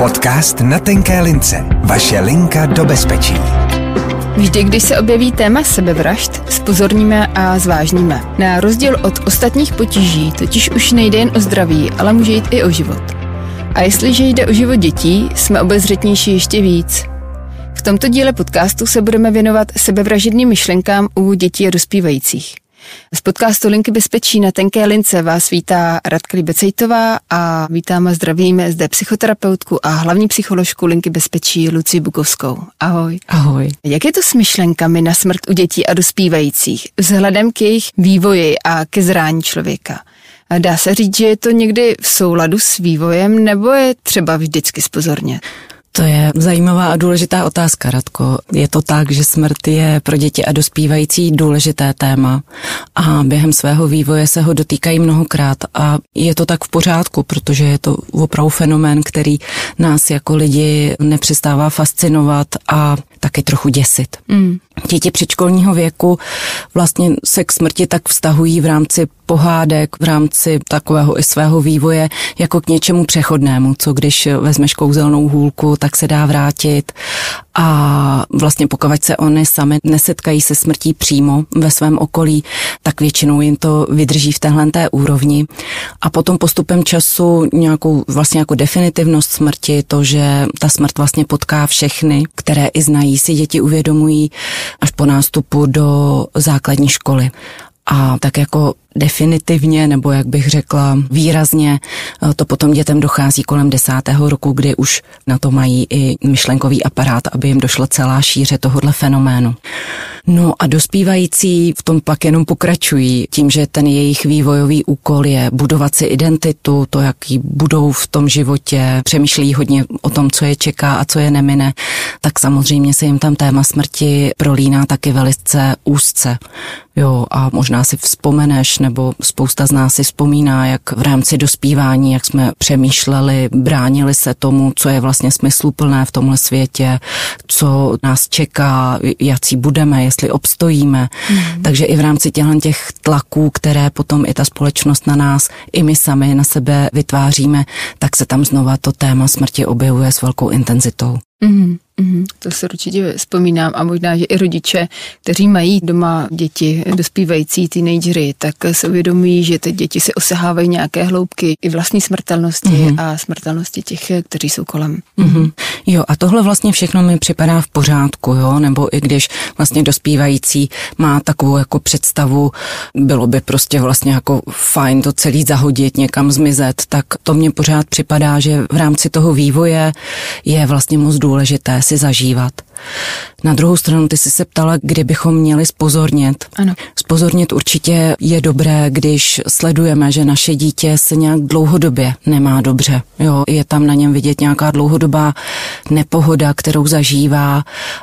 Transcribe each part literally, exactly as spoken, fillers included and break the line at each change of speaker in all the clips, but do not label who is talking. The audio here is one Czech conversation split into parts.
Podcast Na tenké lince. Vaše linka do bezpečí.
Vždy, když se objeví téma sebevražd, zpozorníme a zvážníme. Na rozdíl od ostatních potíží totiž už nejde jen o zdraví, ale může jít i o život. A jestliže jde o život dětí, jsme obezřetnější ještě víc. V tomto díle podcastu se budeme věnovat sebevražedným myšlenkám u dětí a dospívajících. Z podcastu Linky bezpečí Na tenké lince vás vítá Radka Libecejtová a vítám a zdravím zde psychoterapeutku a hlavní psycholožku Linky bezpečí Lucii Bukovskou. Ahoj.
Ahoj.
Jak je to s myšlenkami na smrt u dětí a dospívajících vzhledem k jejich vývoji a ke zrání člověka? Dá se říct, že je to někdy v souladu s vývojem, nebo je třeba vždycky zpozornět?
To je zajímavá a důležitá otázka, Radko. Je to tak, že smrt je pro děti a dospívající důležité téma a během svého vývoje se ho dotýkají mnohokrát a je to tak v pořádku, protože je to opravdu fenomén, který nás jako lidi nepřestává fascinovat a taky trochu děsit. Mm. Děti předškolního věku vlastně se k smrti tak vztahují v rámci pohádek, v rámci takového i svého vývoje jako k něčemu přechodnému, co když vezmeš kouzelnou hůlku, tak se dá vrátit a vlastně pokud se oni sami nesetkají se smrtí přímo ve svém okolí, tak většinou jim to vydrží v téhleté úrovni a potom postupem času nějakou vlastně jako definitivnost smrti, to, že ta smrt vlastně potká všechny, které i znají, si děti uvědomují až po nástupu do základní školy. A tak jako definitivně, nebo jak bych řekla výrazně, to potom dětem dochází kolem desátého roku, kdy už na to mají i myšlenkový aparát, aby jim došla celá šíře tohohle fenoménu. No a dospívající v tom pak jenom pokračují tím, že ten jejich vývojový úkol je budovat si identitu, to, jaký budou v tom životě, přemýšlí hodně o tom, co je čeká a co je nemine, tak samozřejmě se jim tam téma smrti prolíná taky velice úzce. Jo, a možná si vzpomeneš, nebo spousta z nás si vzpomíná, jak v rámci dospívání, jak jsme přemýšleli, bránili se tomu, co je vlastně smysluplné v tomhle světě, co nás čeká, jací budeme, jestli obstojíme. Mm. Takže i v rámci těchto těch tlaků, které potom i ta společnost na nás, i my sami na sebe vytváříme, tak se tam znova to téma smrti objevuje s velkou intenzitou.
Mm. Mm, to se určitě vzpomínám a možná, že i rodiče, kteří mají doma děti, dospívající teenagery, tak se uvědomují, že ty děti si osahávají nějaké hloubky i vlastní smrtelnosti mm. a smrtelnosti těch, kteří jsou kolem.
Mm. Jo, a tohle vlastně všechno mi připadá v pořádku, jo, nebo i když vlastně dospívající má takovou jako představu, bylo by prostě vlastně jako fajn to celý zahodit, někam zmizet, tak to mně pořád připadá, že v rámci toho vývoje je vlastně moc důležité si zažívat. Na druhou stranu ty jsi se ptala, kdy bychom měli zpozornět.
Ano.
Zpozornět určitě je dobré, když sledujeme, že naše dítě se nějak dlouhodobě nemá dobře. Jo, je tam na něm vidět nějaká dlouhodobá nepohoda, kterou zažívá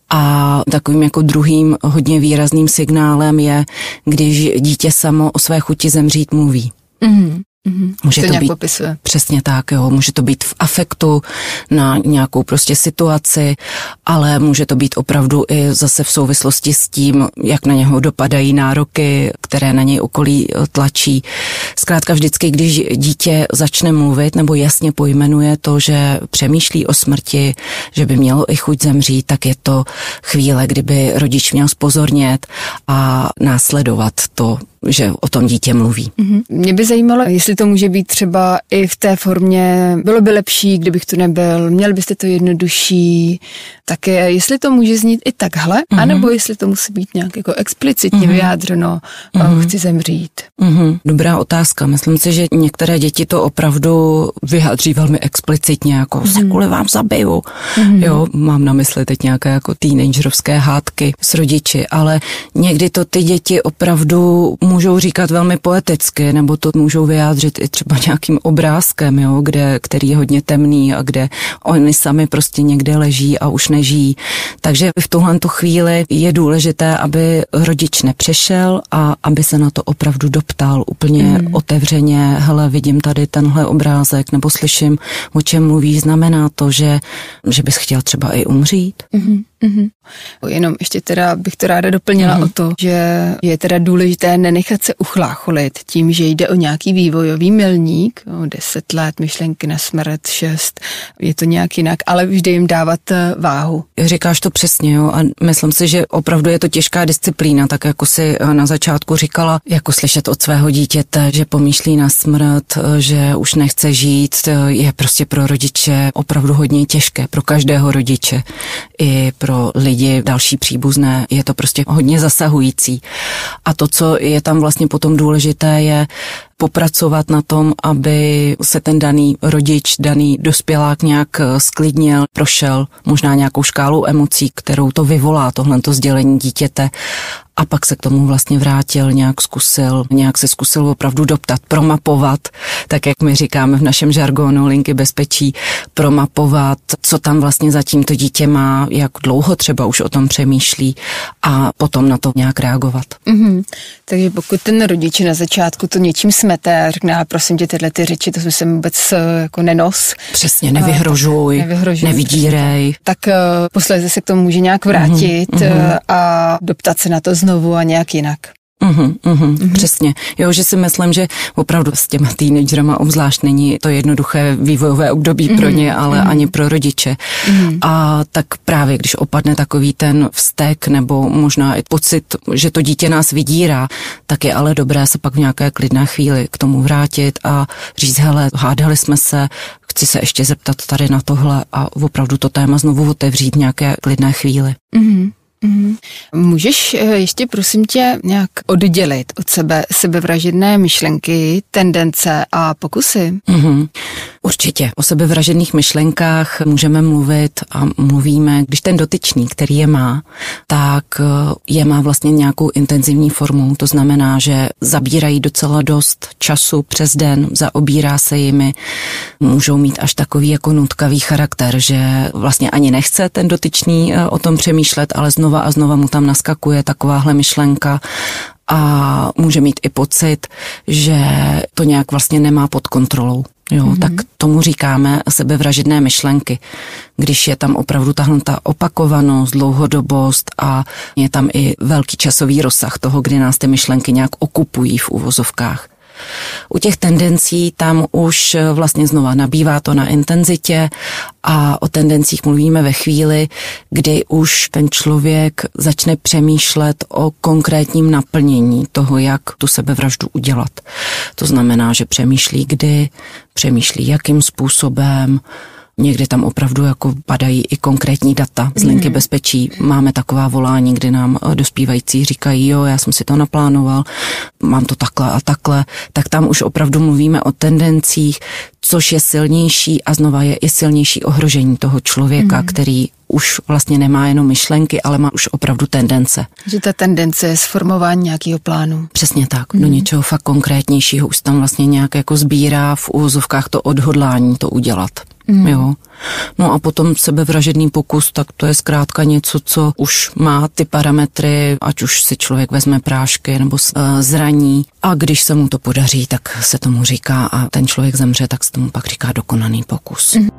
a takovým jako druhým hodně výrazným signálem je, když dítě samo o své chuti zemřít mluví.
Mhm. Mm-hmm.
Může
to,
to
nějak
být
popisuje.
Přesně tak, jo. Může to být v afektu na nějakou prostě situaci, ale může to být opravdu i zase v souvislosti s tím, jak na něho dopadají nároky, které na něj okolí tlačí. Zkrátka vždycky, když dítě začne mluvit nebo jasně pojmenuje to, že přemýšlí o smrti, že by mělo i chuť zemřít, tak je to chvíle, kdyby rodič měl zpozornět a následovat to, že o tom dítě mluví.
Mm-hmm. Mě by zajímalo, jestli to může být třeba i v té formě, bylo by lepší, kdybych tu nebyl, měli byste to jednodušší, tak jestli to může znít i takhle, mm-hmm. anebo jestli to musí být nějak jako explicitně mm-hmm. vyjádřeno, mm-hmm. chci zemřít.
Mm-hmm. Dobrá otázka. Myslím si, že některé děti to opravdu vyjádří velmi explicitně, jako mm-hmm. se kvůli vám zabiju. Mm-hmm. Jo, mám na mysli teď nějaké jako teenagerovské hádky s rodiči, ale někdy to ty děti opravdu můžou říkat velmi poeticky, nebo to můžou vyjádřit i třeba nějakým obrázkem, jo, kde, který je hodně temný a kde oni sami prostě někde leží a už nežijí. Takže v tuhle tu chvíli je důležité, aby rodič nepřešel a aby se na to opravdu doptal úplně mm. otevřeně. Hele, vidím tady tenhle obrázek, nebo slyším, o čem mluví. Znamená to, že, že bys chtěl třeba i umřít? Mm.
Mm-hmm. Jenom ještě teda bych to ráda doplnila mm-hmm. o to, že je teda důležité nenechat se uchlácholit tím, že jde o nějaký vývojový milník, o deset let, myšlenky na smrt, šest, je to nějak jinak, ale vždy jim dávat váhu.
Říkáš to přesně, jo, a myslím si, že opravdu je to těžká disciplína, tak jako si na začátku říkala, jako slyšet od svého dítěte, že pomýšlí na smrt, že už nechce žít, je prostě pro rodiče opravdu hodně těžké, pro každého rodiče i pro lidi, další příbuzné, je to prostě hodně zasahující. A to, co je tam vlastně potom důležité, je popracovat na tom, aby se ten daný rodič, daný dospělák nějak sklidnil, prošel možná nějakou škálu emocí, kterou to vyvolá, tohleto sdělení dítěte, a pak se k tomu vlastně vrátil, nějak zkusil, nějak se zkusil opravdu doptat, promapovat, tak jak my říkáme v našem žargonu linky bezpečí, promapovat, co tam vlastně zatím to dítě má, jak dlouho třeba už o tom přemýšlí a potom na to nějak reagovat.
Mm-hmm. Takže pokud ten rodič na začátku to něčím smete a řekne, prosím tě, tyhle ty řeči, to jsem vůbec jako nenos.
Přesně, nevyhrožuj,
nevyhrožuj
nevidírej.
Tak uh, posléze se k tomu může nějak vrátit mm-hmm. uh, a doptat se na to znovu a nějak jinak.
Uhum, uhum, mm-hmm. Přesně. Jo, že si myslím, že opravdu s těma teenagerama obzvlášť není to jednoduché vývojové období mm-hmm. pro ně, ale mm-hmm. ani pro rodiče. Mm-hmm. A tak právě, když opadne takový ten vztek nebo možná i pocit, že to dítě nás vydírá, tak je ale dobré se pak v nějaké klidné chvíli k tomu vrátit a říct, hele, hádali jsme se, chci se ještě zeptat tady na tohle a opravdu to téma znovu otevřít v nějaké klidné chvíli.
Mm-hmm. Mm. Můžeš ještě prosím tě nějak oddělit od sebe sebevražedné myšlenky, tendence a pokusy?
Mm-hmm. Určitě. O sebevražedných myšlenkách můžeme mluvit a mluvíme, když ten dotyčný, který je má, tak je má vlastně nějakou intenzivní formou. To znamená, že zabírají docela dost času přes den, zaobírá se jimi, můžou mít až takový jako nutkavý charakter, že vlastně ani nechce ten dotyčný o tom přemýšlet, ale znovu a znova mu tam naskakuje takováhle myšlenka a může mít i pocit, že to nějak vlastně nemá pod kontrolou. Jo, mm-hmm. Tak tomu říkáme sebevražedné myšlenky. Když je tam opravdu tahle ta opakovanost, dlouhodobost a je tam i velký časový rozsah toho, kdy nás ty myšlenky nějak okupují v uvozovkách. U těch tendencí tam už vlastně znova nabývá to na intenzitě a o tendencích mluvíme ve chvíli, kdy už ten člověk začne přemýšlet o konkrétním naplnění toho, jak tu sebevraždu udělat. To znamená, že přemýšlí kdy, přemýšlí jakým způsobem. Někdy tam opravdu jako padají i konkrétní data z linky bezpečí. Máme taková volání, kdy nám dospívající říkají, jo, já jsem si to naplánoval, mám to takhle a takhle, tak tam už opravdu mluvíme o tendencích, což je silnější a znova je i silnější ohrožení toho člověka, mm. který už vlastně nemá jenom myšlenky, ale má už opravdu tendence.
Že ta tendence je sformování nějakého plánu.
Přesně tak, mm. do něčeho fakt konkrétnějšího už tam vlastně nějak jako sbírá v uvozovkách to odhodlání to udělat. Mm. Jo. No a potom sebevražedný pokus, tak to je zkrátka něco, co už má ty parametry, ať už si člověk vezme prášky nebo zraní a když se mu to podaří, tak se tomu říká a ten člověk zemře, tak se tomu pak říká dokonaný pokus. Mm.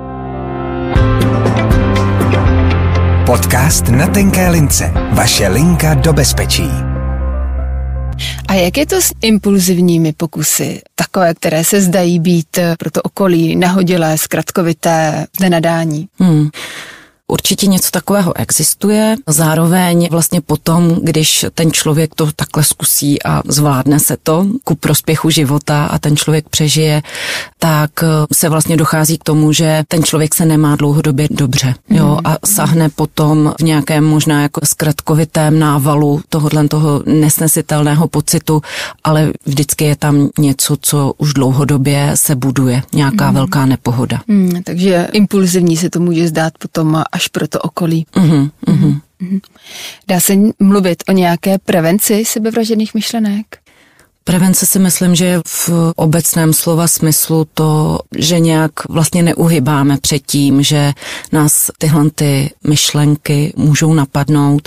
Podcast Na tenké lince. Vaše linka do bezpečí.
A jak je to s impulzivními pokusy? Takové, které se zdají být pro to okolí nahodilé, zkratkovité, nenadání?
Hmm. Určitě něco takového existuje, zároveň vlastně potom, když ten člověk to takhle zkusí a zvládne se to ku prospěchu života a ten člověk přežije, tak se vlastně dochází k tomu, že ten člověk se nemá dlouhodobě dobře, jo, a sahne potom v nějakém možná jako zkratkovitém návalu tohohle toho nesnesitelného pocitu, ale vždycky je tam něco, co už dlouhodobě se buduje, nějaká mm. velká nepohoda.
Mm, takže impulzivní se to může zdát potom až pro to okolí.
Mm-hmm, mm-hmm.
Mm-hmm. Dá se mluvit o nějaké prevenci sebevražedných myšlenek?
Prevence si myslím, že je v obecném slova smyslu to, že nějak vlastně neuhybáme před tím, že nás tyhle ty myšlenky můžou napadnout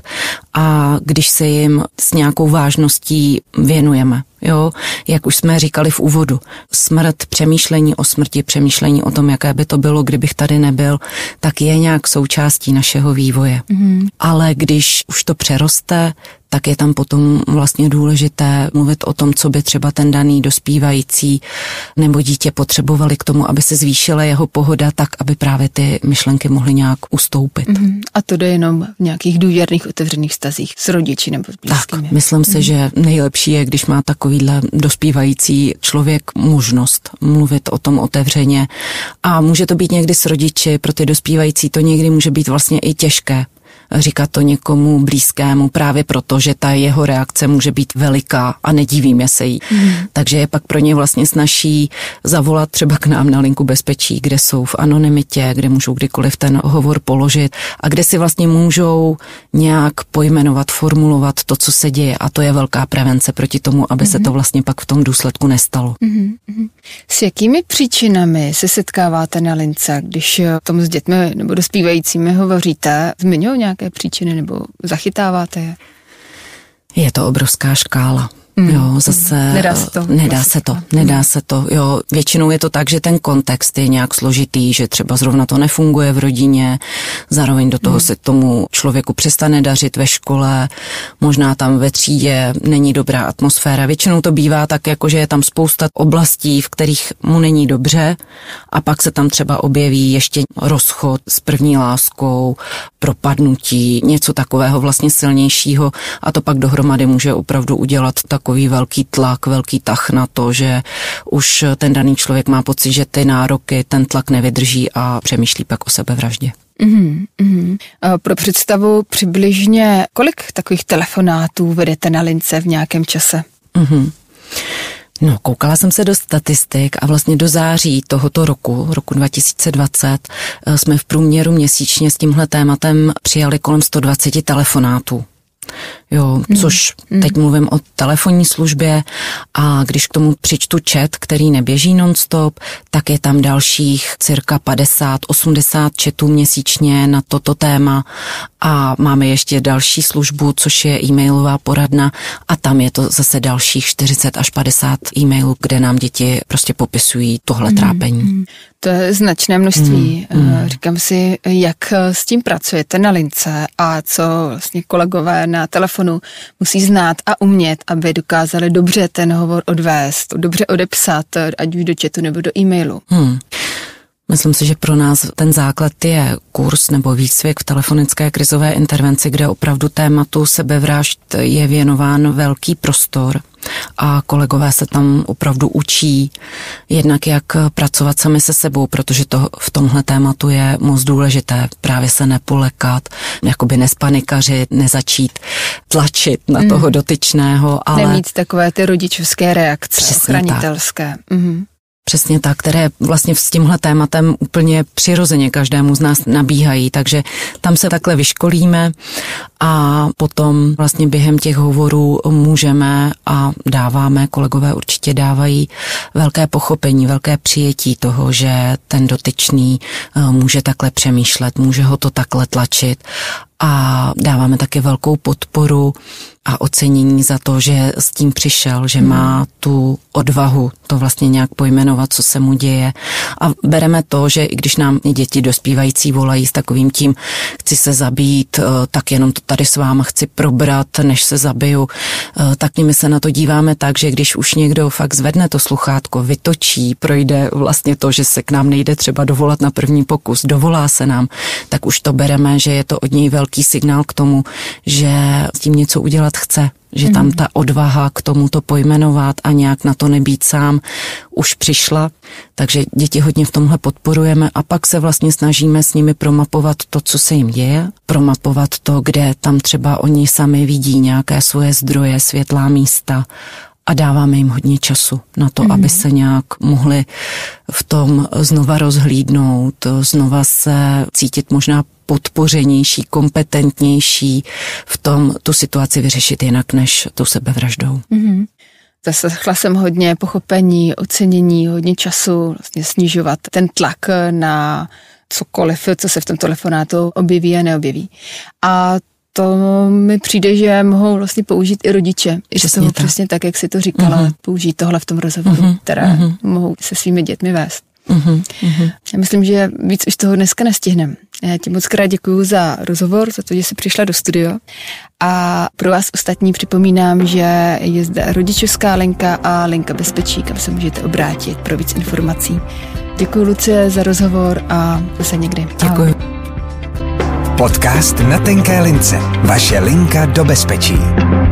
a když se jim s nějakou vážností věnujeme. Jo, jak už jsme říkali v úvodu, smrt, přemýšlení o smrti, přemýšlení o tom, jaké by to bylo, kdybych tady nebyl, tak je nějak součástí našeho vývoje. Mm. Ale když už to přeroste, tak je tam potom vlastně důležité mluvit o tom, co by třeba ten daný dospívající nebo dítě potřebovali k tomu, aby se zvýšila jeho pohoda, tak aby právě ty myšlenky mohly nějak ustoupit. Mm.
A to jde jenom v nějakých důvěrných, otevřených vztazích s rodiči nebo s blízkými.
Tak, myslím mm. si, že nejlepší je, když má takovýhle dospívající člověk možnost mluvit o tom otevřeně. A může to být někdy s rodiči, pro ty dospívající to někdy může být vlastně i těžké říkat to někomu blízkému právě proto, že ta jeho reakce může být veliká a nedivíme se jí. Mm. Takže je pak pro ně vlastně snazší zavolat třeba k nám na linku bezpečí, kde jsou v anonymitě, kde můžou kdykoliv ten hovor položit a kde si vlastně můžou nějak pojmenovat, formulovat to, co se děje, a to je velká prevence proti tomu, aby mm. se to vlastně pak v tom důsledku nestalo.
Mm. S jakými příčinami se setkáváte na lince, když tomu s dětmi nebo dospívajícími hovoříte? Zmiňují nějaké příčiny nebo zachytáváte je?
Je to obrovská škála. Mm. Jo, zase
nedá se to.
Nedá se to, nedá se to. Jo, většinou je to tak, že ten kontext je nějak složitý, že třeba zrovna to nefunguje v rodině, zároveň do toho mm. se tomu člověku přestane dařit ve škole, možná tam ve třídě není dobrá atmosféra. Většinou to bývá tak, jako že je tam spousta oblastí, v kterých mu není dobře, a pak se tam třeba objeví ještě rozchod s první láskou, propadnutí, něco takového vlastně silnějšího, a to pak dohromady může opravdu udělat takový velký tlak, velký tah na to, že už ten daný člověk má pocit, že ty nároky, ten tlak nevydrží a přemýšlí pak o sebevraždě.
Mm, mm. Pro představu přibližně, kolik takových telefonátů vedete na lince v nějakém čase?
Mm. No, koukala jsem se do statistik a vlastně do září tohoto roku, roku dva tisíce dvacet, jsme v průměru měsíčně s tímhle tématem přijali kolem sto dvacet telefonátů. Jo, což mm. teď mluvím o telefonní službě, a když k tomu přičtu chat, který neběží non-stop, tak je tam dalších cirka padesát osmdesát chatů měsíčně na toto téma, a máme ještě další službu, což je e-mailová poradna, a tam je to zase dalších čtyřicet až padesát e-mailů, kde nám děti prostě popisují tohle mm. trápení.
To je značné množství. Mm. Říkám si, jak s tím pracujete na lince a co vlastně kolegové na telefonu musí znát a umět, aby dokázali dobře ten hovor odvést, dobře odepsat, ať už do chatu nebo do e-mailu.
Hmm. Myslím si, že pro nás ten základ je kurz nebo výcvik v telefonické krizové intervenci, kde opravdu tématu sebevražd je věnován velký prostor a kolegové se tam opravdu učí jednak jak pracovat sami se sebou, protože to v tomhle tématu je moc důležité, právě se nepolekat, jakoby nespanikařit, nezačít tlačit na toho mm. dotyčného, ale
nemít takové ty rodičovské reakce, ochranitelské. Mhm.
Přesně tak, které vlastně s tímhle tématem úplně přirozeně každému z nás nabíhají, takže tam se takhle vyškolíme a potom vlastně během těch hovorů můžeme a dáváme, kolegové určitě dávají velké pochopení, velké přijetí toho, že ten dotyčný může takhle přemýšlet, může ho to takhle tlačit, a dáváme taky velkou podporu a ocenění za to, že s tím přišel, že má tu odvahu to vlastně nějak pojmenovat, co se mu děje. A bereme to, že i když nám děti dospívající volají s takovým tím, chci se zabít, tak jenom to tady s váma chci probrat, než se zabiju, tak my se na to díváme tak, že když už někdo fakt zvedne to sluchátko, vytočí, projde vlastně to, že se k nám nejde třeba dovolat na první pokus, dovolá se nám, tak už to bereme, že je to od něj velký signál k tomu, že s tím něco udělat chce, že mm. tam ta odvaha k tomu to pojmenovat a nějak na to nebýt sám už přišla, takže děti hodně v tomhle podporujeme a pak se vlastně snažíme s nimi promapovat to, co se jim děje, promapovat to, kde tam třeba oni sami vidí nějaké svoje zdroje, světlá místa, a dáváme jim hodně času na to, mm. aby se nějak mohli v tom znova rozhlídnout, znova se cítit možná podpořenější, kompetentnější v tom tu situaci vyřešit jinak než tou sebevraždou. Mm.
Zaslechla jsem hodně pochopení, ocenění, hodně času vlastně snižovat ten tlak na cokoliv, co se v tom telefonátu objeví a neobjeví. A to mi přijde, že mohou vlastně použít i rodiče. I
Přesně
toho
tak.
přesně tak, jak si to říkala, uh-huh. použít tohle v tom rozhovoru, uh-huh. které uh-huh. mohou se svými dětmi vést.
Uh-huh. Uh-huh.
Já myslím, že víc už toho dneska nestihneme. Já ti moc krát děkuju za rozhovor, za to, že jsi přišla do studia. A pro vás ostatní připomínám, že je zde rodičovská linka a linka bezpečí, kam se můžete obrátit pro víc informací. Děkuji, Lucie, za rozhovor a zase někdy.
Děkuji.
Podcast Na tenké lince. Vaše linka do bezpečí.